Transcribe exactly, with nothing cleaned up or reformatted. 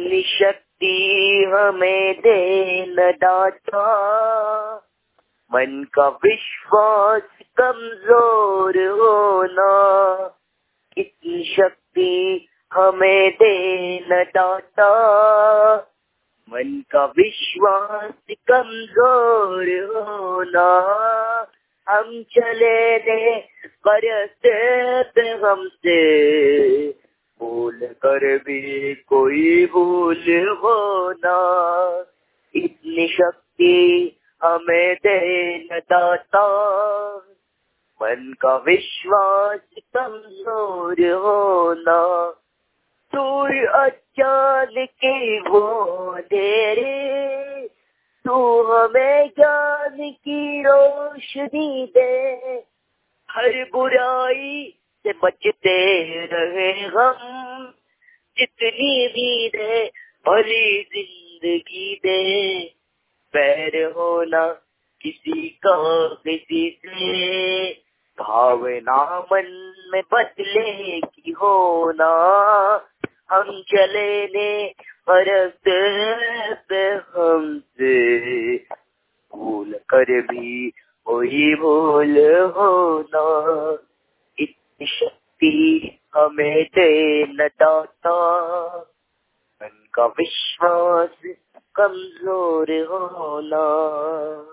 इतनी शक्ति हमें दे न दाता, मन का विश्वास कमजोर होना। इतनी शक्ति हमें दे न दाता, मन का विश्वास कमजोर होना। हम चले ने करते हमसे, भूल कर भी कोई भूल होना। इतनी शक्ति हमें दे न दाता, मन का विश्वास कमजोर होना। दूर अचानक वो अंधेरे, तू हमें ज्ञान की रोशनी दे। हर बुराई से बचते रहे हम, जितनी भी दे भली जिंदगी दे। बैर होना किसी का किसी से, भावना मन में बदले की होना। हम चले ने करते हमसे, भूल कर भी कोई भूल होना। इतनी शक्ति हमें दे न दाता, मन का विश्वास कमजोर होना।